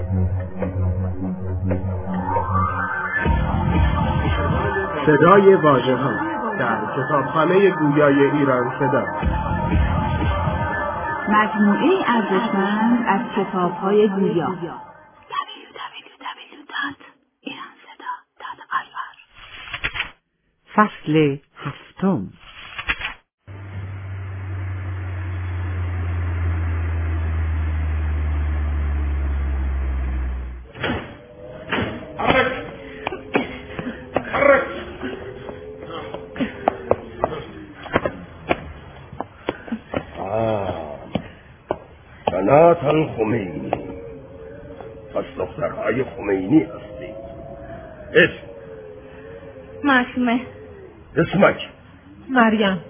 صدای واژه‌ها در کتابخانه گویای ایران صدا، مجموعه ارزشمند از کتاب‌های گویا. www.iranseda.ir. فصل 7. جناتن خمینی، پس دخترهای خمینی هستی. اسم؟ معصومه. اسمک؟ مریم.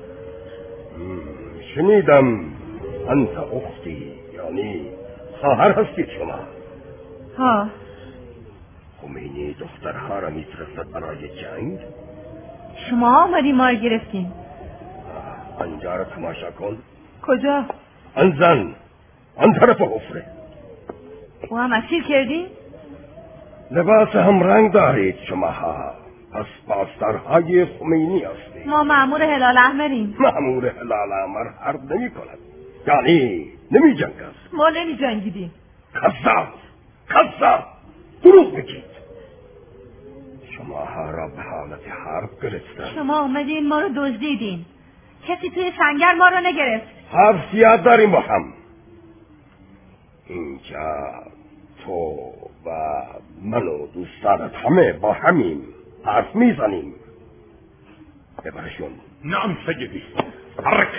شنیدم انت اختی، یعنی خواهر هستی شما. ها. خمینی دخترها را میفرستد برای جنگ؟ شما آمدی ما رو گرفتین. آنجا را تماشا کن. کجا؟ آن زن، آن طرف حفره. او هم اسیر کردین؟ لباس هم رنگ دارید شماها، پس پاسدارهای خمینی هستید. ما مأمور هلال احمریم. مأمور هلال احمر حرب نمی کند، یعنی نمی جنگد. ما نمی جنگیدیم. کذاب دروغ بگید. شماها را به حالت حرب گرفتن. شما اومدین ما رو دزدیدین. کسی توی سنگر ما رو نگرفت. حرف زیاد داریم با هم. اینجا تو و من و دوستانت همه با همین حرف میزنیم. ببرشون. نعم سيدي. حرك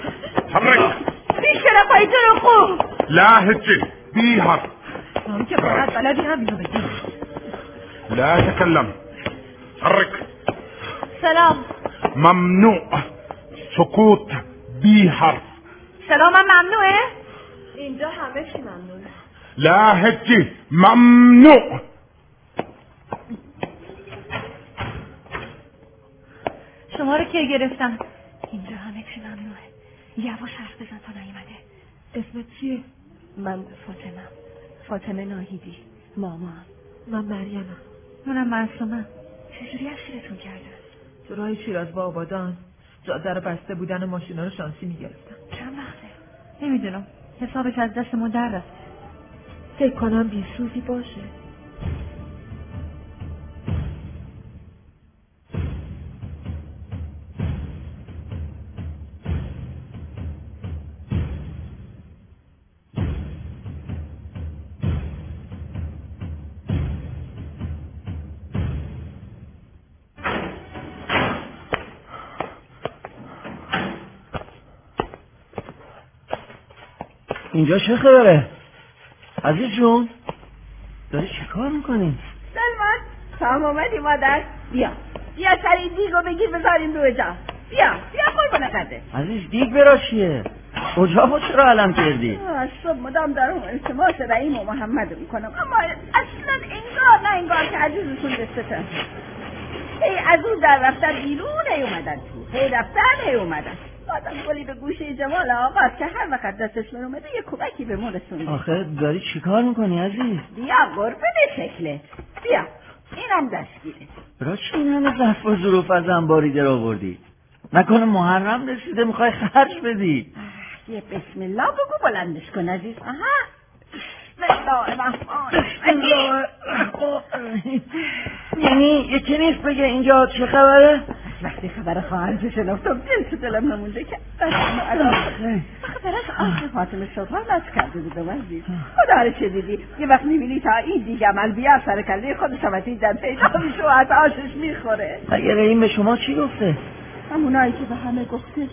بی شرفای تو رو خوب. لا هجي بيهر. هم که فقط بلدی همینو بگی. لا تكلم. حرك. سلام. ممنوع سکوت بيهر. سلام هم ممنوعه؟ اینجا همه چی ممنوعه. لا هجي ممنوع. شما رو که گرفتم. اینجا همه چی ممنوعه. یواش حرف بزن تا نیومده. اسمت چیه؟ من فاطمه ناهیدی. ماما. من مریمم. منم معصومه. چجوری اسیرتون کردن؟ تو راه شیراز با آبادان جاده رو بسته بودن و ماشینا رو شانسی میگرفتن. چند وقته؟ نمیدونم. حسابش از دستمون در رفت. فکر کنم بیسوزی باشه. اینجا چه خبره؟ عزیز جون داری چه کار میکنی؟ سلمان سلام آمدی مادر. بیا سری دیگو بگیر بذاریم رو جا. بیا قربان قده. عزیز دیگ برا چیه؟ اجاقو چرا علم کردی؟ صبح مدام دارم التماس رحیم و محمد میکنم، اما اصلا انگار که عزیزشون دستتن. هی از اون در رفتن بیرون، هی اومدن تو، هی رفتن هی اومدن. آدم گلی به گوشه جمال آقاست که هر وقت دستش من اومده یه کمکی به ما رسونده. آخه داری چی کار میکنی عزیز؟ بیا قربون شکلت. بیا اینم دستگیره. برا چی این همه ظرف و ظروف از انباری در آوردی؟ نکنه محرم رسیده میخوای خرج بدی؟ یه بسم الله بگو بلندش کن عزیز. بسم الله الرحمن الرحیم. یعنی یکی نیست بگه اینجا چه خبره؟ وقتی خبر خواهرشو شنفتم دل تو دلم نمونده که آخه برای فاطمه سلطان از کرده بودم عزیز. خدا رو چه دیدی یه وقت میبینی تا این دیگه عمل بیا سر کله خودش هم در پیدا میشه و از آشش میخوره. اگه این به شما چی گفته؟ همونایی که به همه گفته.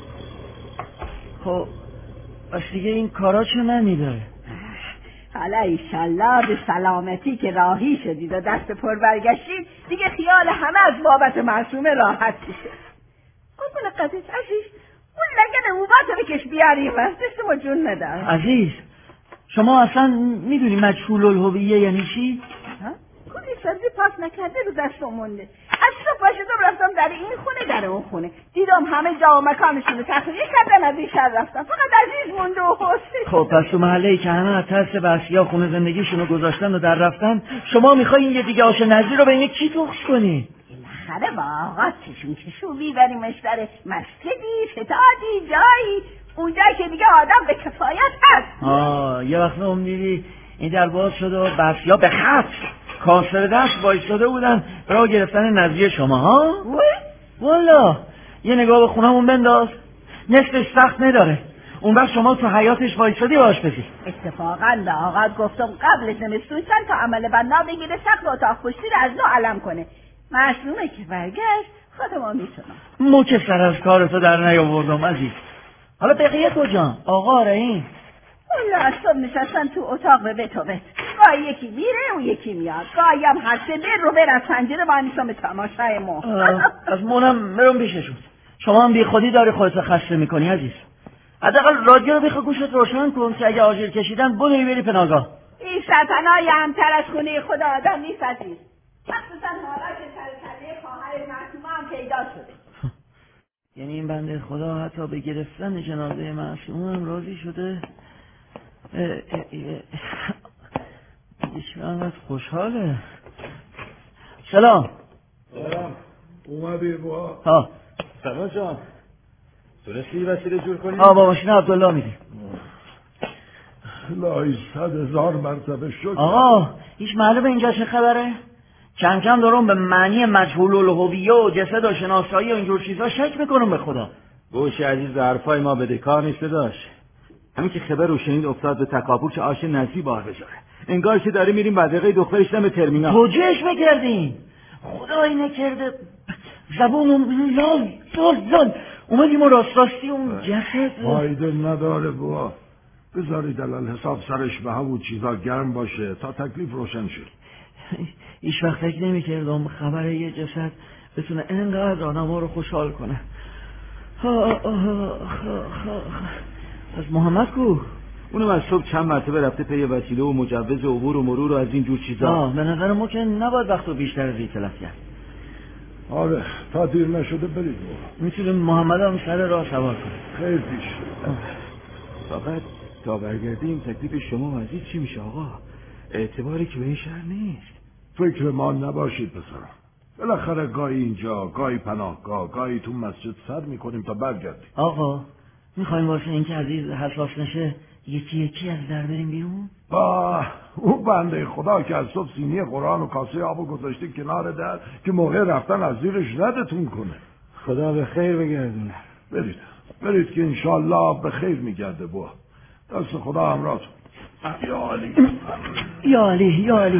خب بس دیگه این کارا چه معنی داره؟ حالا ایشالله به سلامتی که راهی شدید و دست پر برگشتید دیگه خیال همه از بابت معصومه راحت میشه. قربون قدیس عزیز اون لگن اوبات رو بکش بیاریم دست ما جون ندار. عزیز شما اصلا میدونی مجهول الهویه یعنی چی؟ کلی سبزی پاک نکرده رو دست مونده. از صبح باشدم رفتم در این خونه در اون خونه، دیدم همه جا و مکانشون رو تخلیه کردن، از این شهر رفتم، فقط عزیز مونده و حسین. خب پس تو محله‌ای که همه از ترس وحشی‌ها خونه زندگیشون رو گذاشتن و در رفتن، شما میخواین یه دیگه آش نظری رو بین کی تخش کنی؟ بالاخره با آقا چشون بیبریمش در مسجدی، فتادی، جایی، اونجایی که دیگه آدم به کفایت هست. یه وقت هم دیدی این در باز شد و بسیا به خط کاسر دست بایستاده بودن برای گرفتن نظری شما ها؟ والا یه نگاه به خونمون بنداز، نصفش سخت نداره، اون وقت شما تو حیاتش وایستادی باش بزی. اتفاقا به آقا گفتم قبل زمستون چند تا عمل بنا بگیره سقف اتاق پشتی رو از نو علم کنه، معصومه که برگشت خودمون میتونم. مو که سر از کارتو در نیاوردم عزیز. حالا بقیه کجا؟ آقا رحیم والا از صبح نشستن تو اتاق به بیت و بیت، گاهی یکی میره و یکی میاد، گاهی هم هر سه بر رو بر از پنجره با نیستم به تماشای ما. از مونم برم پیششون. شما هم بی خودی داری خودت خسته میکنی عزیز. حداقل رادیو رو بخوا گوشت روشن کن که اگه آژیر کشیدن بونی بری پناهگاه. این سرطنای همتر از خونه خدا آدم نیست عزیز، مخصوصا حالات سرطنه خواهر معصومه هم پیدا شده. یعنی این بنده خدا حتی به گرفتن جنازه معصومه هم راضی شده؟ چقدر خوشحاله. سلام. اومدی با؟ ها سلام جان، تونستی وسیله جور کنی؟ با ماشین عبدالله میدی. لای 100,000 مرتبه شکر. آقا هیچ معلومه اینجا چه خبره؟ کم کم دارم به معنی مجهول الهویه و جسد و شناسایی و اینجور چیزا شک میکنم به خدا. گوش عزیز به حرفای ما بده کار نیست داشت. همین که خبر رو شنید افتاد به تکاپور که آش نزی بار بذاره، انگار که داره میریم بدقه دخترش دم ترمینال. توجهش میکردین؟ خدایی نکرده زبونم لال اومدیم و راستی اون جسد فایده نداره بوا، بذارید الان حساب سرش به همون چیزا گرم باشه تا تکلیف روشن شد. هیچ وقت فکر نمی‌کردم خبر یه جسد بتونه اینقدر آدم‌ها رو خوشحال کنه. از محمد کو؟ اونم از صبح چند مرتبه رفته پی وسیله و مجوز عبور و مرور و از این جور چیزا. به نظر ما که نباید وقتو بیشتر از این تلف کرد. آره تا دیر نشده برید بوا. میتونیم محمد هم سر راه سوار کنیم. خیلی پیش. فقط تا برگردیم تکلیف شما عزیز چی میشه آقا؟ اعتباری که به این شهر نیست. فکر ما نباشید پسرم، بالاخره گاهی اینجا گاهی پناهگاه گاهی تو مسجد سر میکنیم تا برگردیم. آقا میخوایم واسه اینکه عزیز حساس نشه یکی از در بریم بیرون؟ اون بنده خدا که از صبح سینی قرآن و کاسه آبو گذاشته کنار در که موقع رفتن از زیرش ردتون کنه. خدا به خیر بگردونه. برید که انشالله به خیر میگرده بوا. دست خدا همراهتون. یا علی.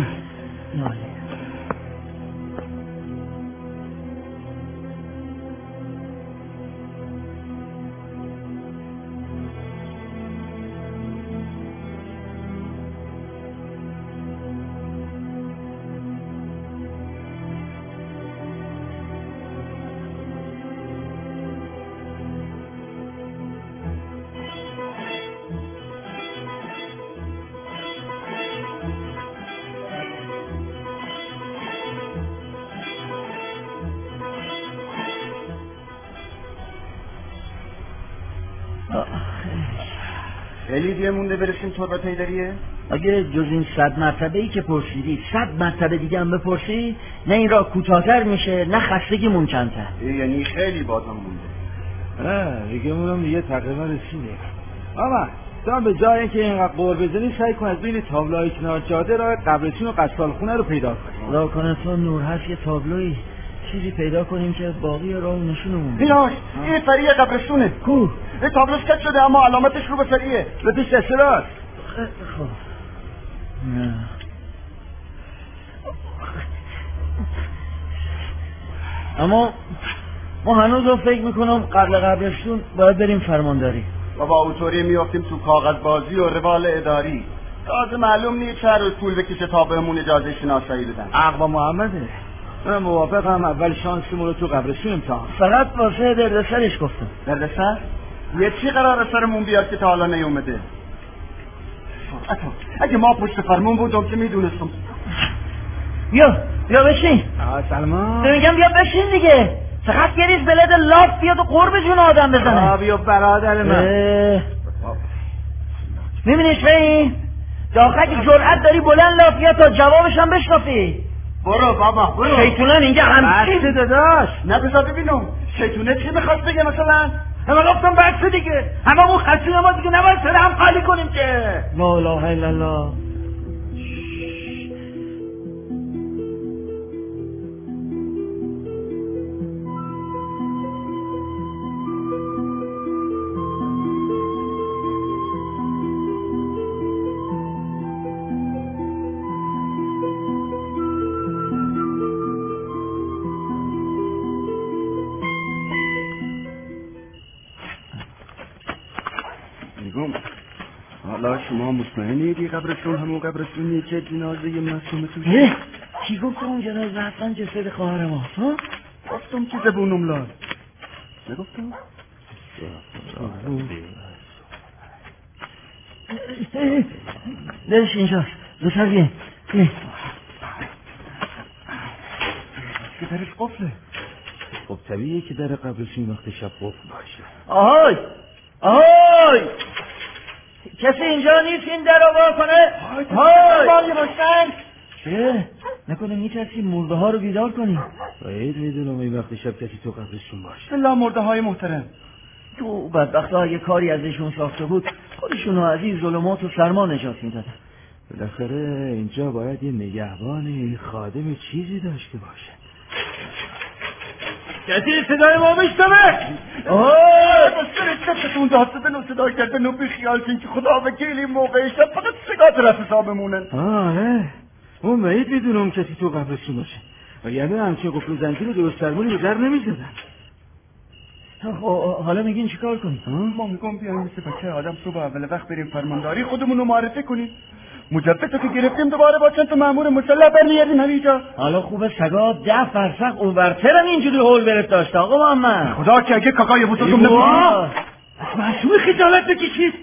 خیلی دیگه مونده برسیم تربت هیدریه؟ اگه جز این 100 مرتبه‌ای که پرسیدی 100 مرتبه دیگه هم بپرسی، نه این راه کوتاه‌تر میشه نه خستگیمون کمتر. یعنی خیلی بازم مونده. دیگه مونم دیگه تقریبا رسیده. آما تا به جای اینکه اینقدر قور بزنی سعی کن از بین تابلوهای کنار جاده راه قبرستون و قصالخونه رو پیدا کنی. خدا کنه تو نور هست یه تابلوی چیزی پیدا کنیم که باقی راه نشونمون بده. این فریه قبرستونه. کو؟ این تابلو سکت شده اما علامتش رو به فریه. به پیش دستراست. خب. نه. اما ما هنوز رو فکر میکنم قبل قبرستون باید بریم فرمانداری و با اوتوری میافتیم تو کاغذ بازی و روال اداری. تازه معلوم نیست چه روز طول بکشه تا بهمون اجازه شناسایی بدن. اقوا محمده. من موافقم اول شانسمون رو تو قبرستون امتحان. فقط واسه دردسرش گفتم. دردسر؟ یه چی قرار سرمون بیاد که تا حالا نیومده؟ اگه ما پشت فرمون بودم که میدونستم. یا بشین. سلمان میگم بیا بشین دیگه، فقط یه ریز بلد لاف بیاد و قرب جون آدم بزنه. بیا برادر من. میبینیش بین داخل جرأت داری بلند لاف بیاد تا جوابش هم بشنافی. برو بابا برو. شیطونن اینجا همچین بسته داداش. نه بذار ببینم شیطونه چی میخواست بگه مثلا؟ همه گفتم بسته دیگه، همه اون خسته ما دیگه نباید سر هم خالی کنیم که. لا اله الا الله. حالا شما مطمئنید این قبرستون همون قبرستونیه که جنازه معصومه توشه؟ کی گفت اون جنازه اصلا جسد خواهر ما؟ گفتم که زبونم لال. نگفتم؟ درش اینجاست، زودتر بیاین. که درش قفله. خب طبیعیه که در قبرستون وقت شب قفل باشه. آهای آهای، کسی اینجا نیست این در رو وا کنه؟ های روشن. چه؟ نکنه میترسی مرده ها رو بیدار کنی؟ باید میدونم این وقت شب کسی تو قبرستون باشه. لا مرده های محترم، تو بدبخت ها اگه کاری ازشون ساخته بود خودشون رو از این ظلمات و سرما نجات میدادن. بالاخره اینجا باید یه نگهبان خادم چیزی داشته باشه. کسی صدای ما میشنوه؟ دستتون داسته بنو صدا کرده نو بی خیال کن که خدا وکیل این موقع شب فقط سگات رفت حساب بمونن. آره اون باید میدونم کسی تو قبرستون باشه و یعنی همچه قفل زنجیر درست درمونی به در نمیزدن. حالا میگین چی کار کنیم؟ ما میگم بیایم مثل بچه آدم صبح اول وقت بریم فرمانداری خودمون رو معرفی کنیم. مجبتو که گرفتیم دوباره با چند تا مأمور مسلح برمیگردیم همینجا. حالا خوبه سگا 10 فرسخ اونورترم اینجوری هول برفت داشت آقا محمد. خدا که اگه کاکای بزرگم نبود از معصوم خجالت بکشید.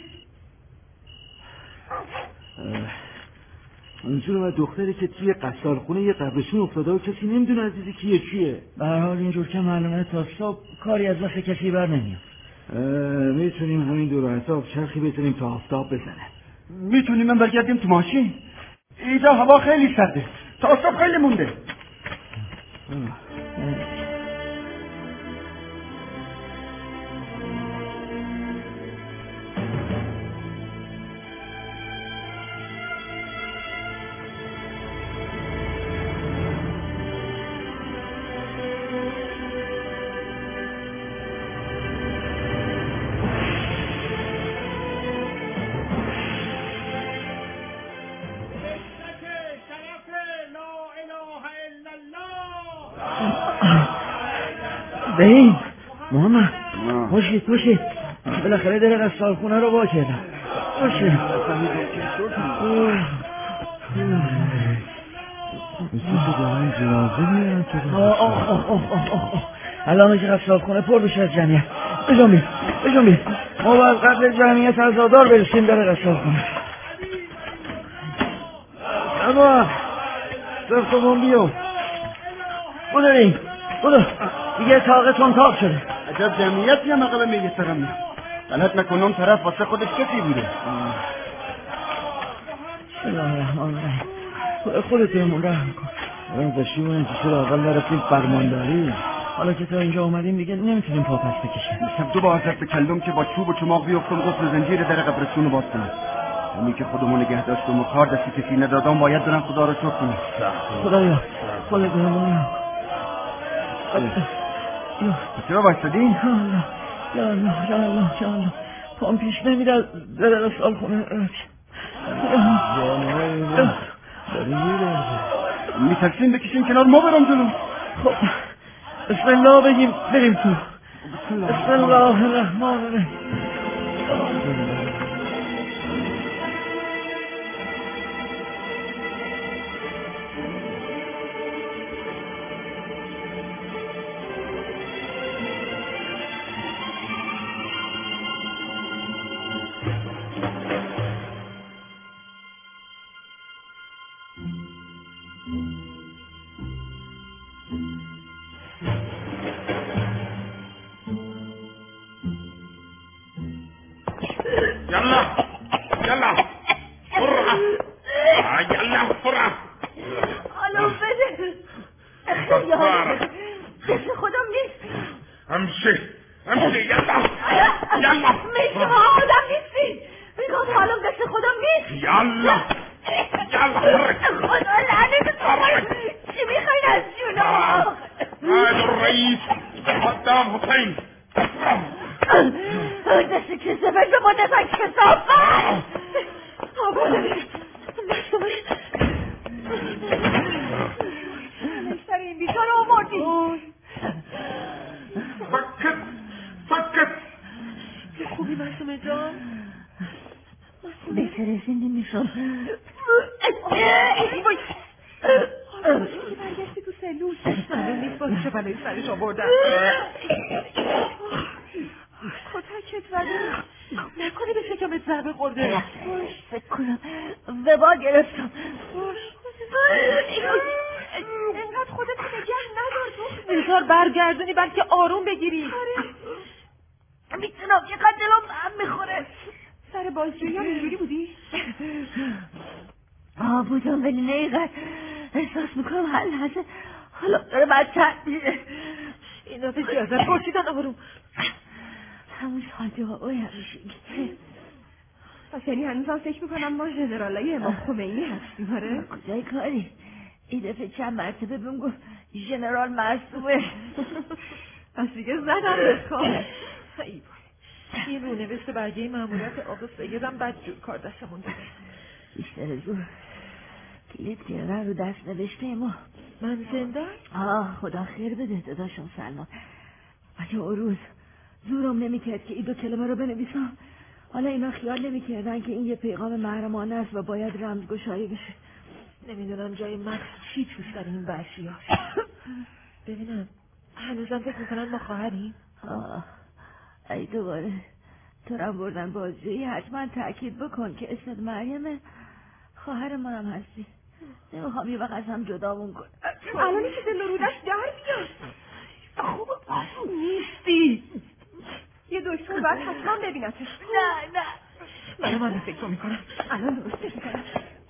منظورم از دختری که توی قصالخونه یه قبرستون افتاده و کسی نمیدونه عزیزی کیه چیه. به هر حال اینجور که معلومه تا صبح کاری از دست کسی بر نمیاد. میتونیم همین دور حساب چرخی بزنیم تا آفتاب بزنه. میتونیم من برگردیم تو ماشین؟ اینجا هوا خیلی سرده، تا صبح خیلی مونده. ببین محمد باشید بالاخره در قصالخونه رو وا کردم. باشید الان که قصالخونه پر بشه از جمعیت. بجون بید ما باید قبل جمعیت عزادار برسیم در قصالخونه. اما سرخمون بیام بودو دیگه طاقتون تاق شده. عجب جمعیتی هم اقلا میگه سرم غلط نکنم اون طرف واسه خودش کسی بوده. بسم الله الرحمن الرحیم. خودتون رحم کن. داشتیم اون چرا اول نرفتیم فرمانداری. حالا که تا اینجا اومدیم دیگه نمیتونیم پا پس بکشیم. میشم تو با حضرت بکلم که با چوب و چماق بیفتم قفل زنجیر در قبرستون رو باز کنم. همین که خودمون نگه داشتم و کار دستی کسی ندادم باید برم خدا رو شکر کنم. خدایا خودتون چرا بایستدی؟ یا الله پام پیش نمیره در قصالخونه. میترسیم بکشیم کنار ما برم جلو. خب بسم الله بگیم بریم تو. بسم الله الرحمن الرحیم. يلا يلا بسرعة يلا بسرعة حالا بده دست خودم نیست امشي يلا يلا میگم آدم نیستی میگم حالا دست خودم نیست يلا خدا لعنت تو چی میخواین از جونم هذا الرئيس صدام حسين دست کسفت به ما دست کسافت آباده نشتر این بیشار آمردی سكت خوبی معصومه جان؟ بهترشین نمیشون برگشتی تو سلول معلوم نیست با چه بلایی سرش آوردن کتکت زده نکنه به شکمت ضربه خورده فکر کنم وبا گرفتم اینقدر خودتو نگه ندار بذار برگردونی بلکه آروم بگیری میتونم چقدر دلم هم میخوره سر بازجویی هم اینجوری بودی؟ بودم ولی نیقدر احساس میکنم هر لحظه حالا داره بدتر میشه این دفعه چی ازت پرسیدن آروم همون حاجه آقای همیشگی پس یعنی هنوزم فکر میکنم ما ژنرالای امام خمینی هستیم آره؟ کجای کاری این دفعه چند مرتبه بهم گفت ژنرال معصومه پس دیگه زدم بخواه این رونوشت برگه ماموریت آقا سیدم بدجور کار دستمون داده بیشتر زور کلیت گردن رو دست نوشته ما من زنده؟ خدا خیر بده داداشم سلمان ولی اون روز زورم نمیکرد که این 2 کلمه رو بنویسم حالا اینا خیال نمیکردن که این یه پیغام محرمانه است و باید رمزگشایی بشه نمیدونم جای من چی توش در این وحشی‌ها ببینم هنوزم فکر میکنن ما خواهریم؟ ای دوباره تو رو بردن بازجویی حتما تأکید بکن که اسمت مریمه خواهر منم هستی نمیخوام یه وقت از هم جدامون کن الانی که دل رودش در بیاد خوب نیستی یه دکتر باید حتما ببینتش نه من فکر میکنم الان درستش میکنم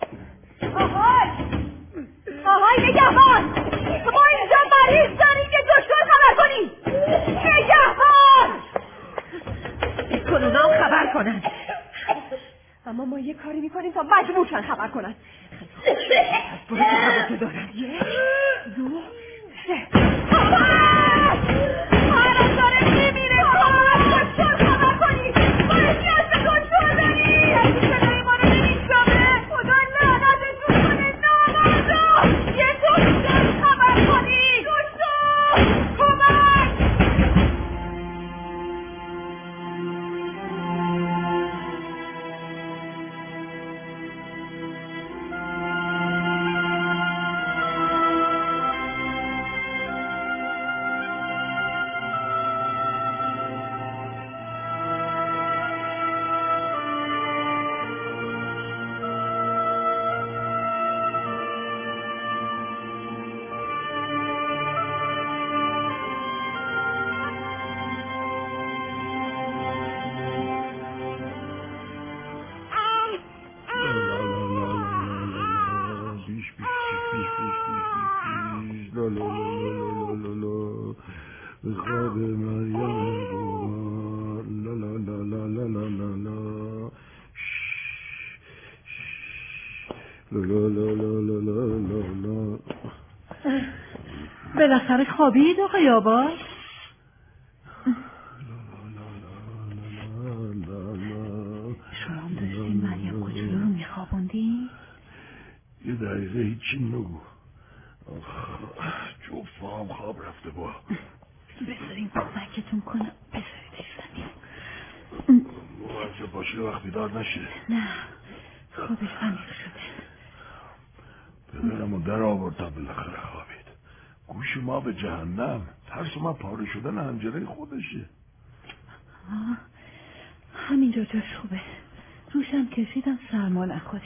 آهای نگهبان ما اینجا مریض داریم که دکتر خبر کنیم نگهبان کنونا هم خبر کنن اما ما یه کاری میکنیم تا مجبور شن خبر کنن از برو که خبر تو دارن 1 2 3 خواهرم داره میمیره دکتر خبر کنیم ما احتیاج به دکتر داریم یکی صدای ما رو نمیشنوه خدا لعنتتون کنه نامردا یه دکتر خبر کنیم دکتر کمک بالاخره خوابید آقای آباد شما هم داشتین مریم کوچولو رو میخوابوندی؟ یه دقیقه هیچی نگو جفت هم خواب رفته با بذارین کمکتون کنم بذاریدش زمین موظف باشی وقت بیدار نشه نه خوابش عمیق شده پدرمو در آوردم بالاخره خوابید گوش ما به جهنم ترس من پاره شدن حنجره خودشه همینجا جاش خوبه روشم کشیدم سرما نخوره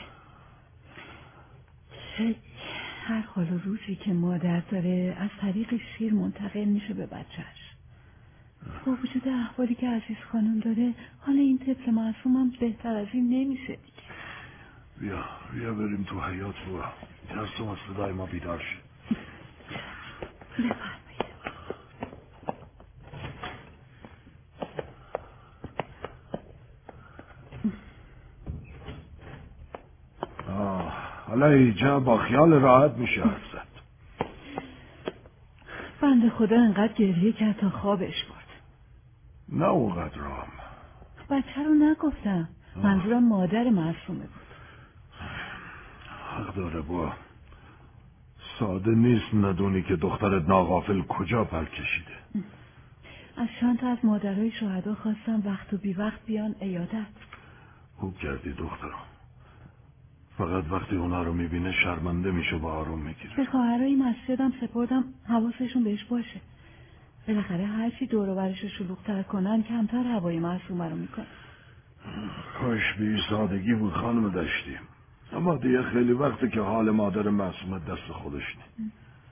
هر حال و روزی که مادر داره از طریق شیر منتقل میشه به بچهش با وجود احوالی که عزیز خانم داره حال این طفل معصومم بهتر از این نمیشه دیگه. بیا بریم تو حیاط و ترسم از صدای ما بیدار شه. بفرمایید. حالا اینجا با خیال راحت میشه حرف زد. بنده خدا انقدر گریه کرد تا خوابش برد. نه اونقدر رام. بچه رو نگفتم. منظورم مادر معصومه بود. حق داره با. ساده نیست ندونی که دخترت ناغافل کجا پر کشیده. از چند تا از مادرای شهدا خواستم وقت و بی وقت بیان عیادت. خوب کردی دخترم. فقط وقتی اونا رو میبینه شرمنده میشه و آروم میگیره. به خواهرای مسجدم سپردم حواسشون بهش باشه. بالاخره هرچی دور و برش رو شلوغ‌تر کنن کمتر هوای معصومه رو میکنن. کاش به این سادگی بود خانم داشتیم. اما دیگه خیلی وقته که حال مادر معصومه دست خودش نی.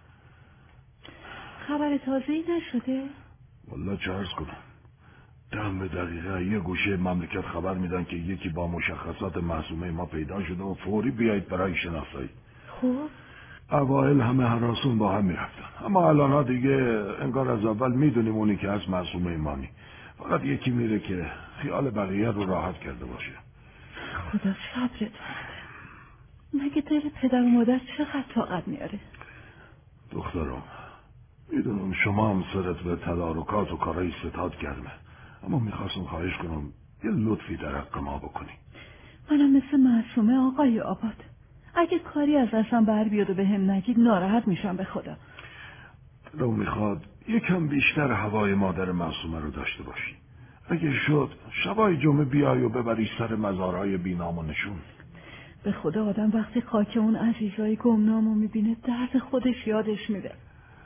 خبر تازه‌ای نشده؟ والله چه عرض کنم. دم به دقیقه یه گوشه مملکت خبر میدن که یکی با مشخصات معصومه ما پیدا شده و فوری بیایید برای شناسایی. خب اوایل همه هراسون با هم میرفتن، اما الان ها دیگه انگار از اول میدونیم اونی که از معصومه مانی. فقط یکی میره که خیال بقیه رو راحت کرده باشه. خدا صبرت بده. مگه دل پدر و مادر چقدر طاقت میاره؟ دخترم میدونم شما هم سرت به تدارکات و کارهای ستاد گرمه، اما میخواستم خواهش کنم یه لطفی در حق ما بکنی. منم مثل معصومه آقای آباد. اگه کاری از دستم بر بیاد و به هم نگید ناراحت میشم به خدا. رو میخواد یکم بیشتر هوای مادر معصومه رو داشته باشی. اگه شد شبای جمعه بیای و ببری سر مزارهای بینام و نشون. به خدا آدم وقتی خاک اون عزیزای گمنامو میبینه درد خودش یادش میره.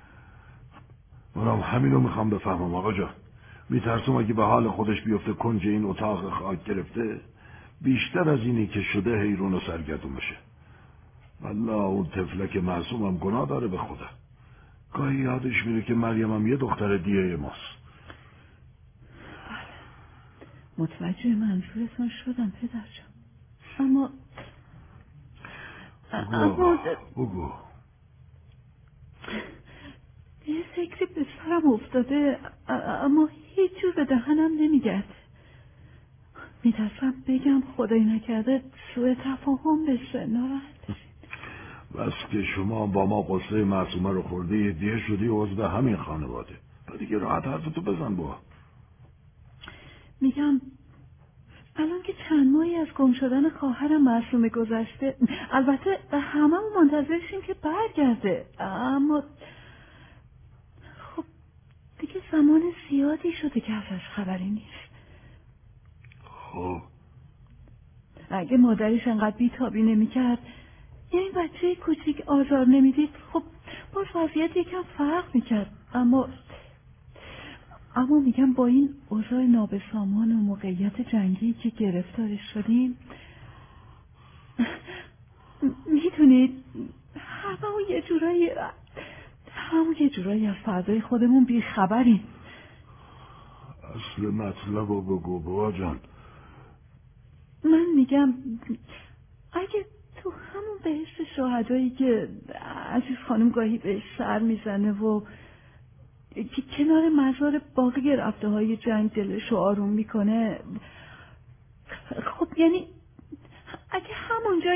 منم همینو میخوام بفهمم آقا جان. میترسم اگه به حال خودش بیفته کنج این اتاق خاک گرفته بیشتر از اینی که شده حیرون و سرگردون بشه. والله اون طفلک معصومم گناه داره به خدا. گاهی یادش میره که مریم یه دختر دیگه ماست. متوجه منظورتون شدم پدر جان. اما بگو. یه فکری به سرم افتاده اما هیچ جور به دهنم نمیگرده. میترسم بگم خدایی نکرده سوء تفاهم بشه، ناراحت بشید. بس که شما با ما قصه معصومه رو خورده یه دیه شدی عضو همین خانواده. دیگه راحت حرفتو بزن با. میگم الان که چند ماهی از گم شدن خواهرم معصومه گذشته، البته همه منتظرشیم که برگرده، اما خب دیگه زمان زیادی شده که ازش خبری نیست. خب اگه مادرش انقدر بیتابی نمیکرد یا این بچه کوچیک آزار نمیدید خب باز وضعیت یکم فرق میکرد. اما میگم با این اوضاع نابسامان و موقعیت جنگی که گرفتارش شدیم، میدونید همون یه جورایی از فردای خودمون بیخبریم. اصل مطلب رو بگو بابا جان. من میگم اگه تو همون بهشت شهدایی که عزیز خانم گاهی بهش سر میزنه و که کنار مزار باقی رفته های جنگ دلشو آروم میکنه، خب یعنی اگه همونجا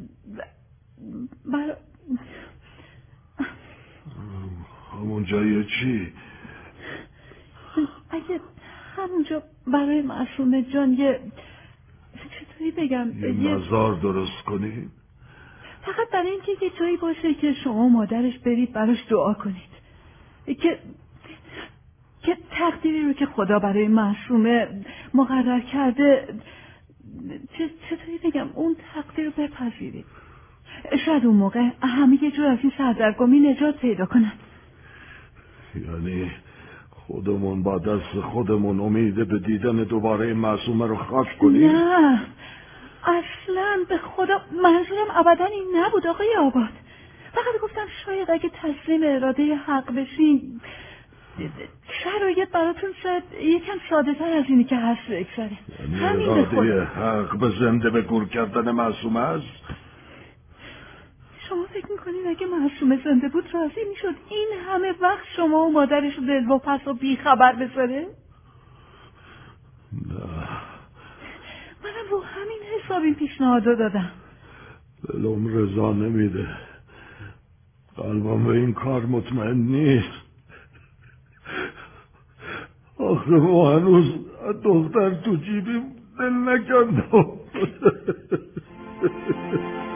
همونجا چی؟ اگه همونجا برای معصومه جان چطوری بگم یه مزار درست کنی؟ فقط برای اینکه یه جایی باشه که شما مادرش برید براش دعا کنید که تقدیری رو که خدا برای معصومه مقرر کرده چطوری بگم اون تقدیر رو بپذیرید. شاید اون موقع همه یه جور از این سردرگمی نجات پیدا کنن. یعنی خودمون با دست خودمون امیده به دیدن دوباره معصومه رو خاک کنیم؟ نه اصلا به خدا منظورم ابدا این نبود آقای آباد. فقط گفتم شاید اگه تسلیم اراده حق بشین شرایط براتون شاید یکم ساده تر از اینی که هست بگذاره. همین به خود حق به زنده به گور کردن معصومه است. شما فکر میکنید اگه معصومه زنده بود راضی میشد این همه وقت شما و مادرش رو دل و پس و بی خبر بذاره؟ نه، منم رو همین حساب این پیشنهادو دادم. دلم رضا نمیده، قلبم به این کار مطمئن نیست. آخه ما هنوز دختر تو جیبیم دل نکردم.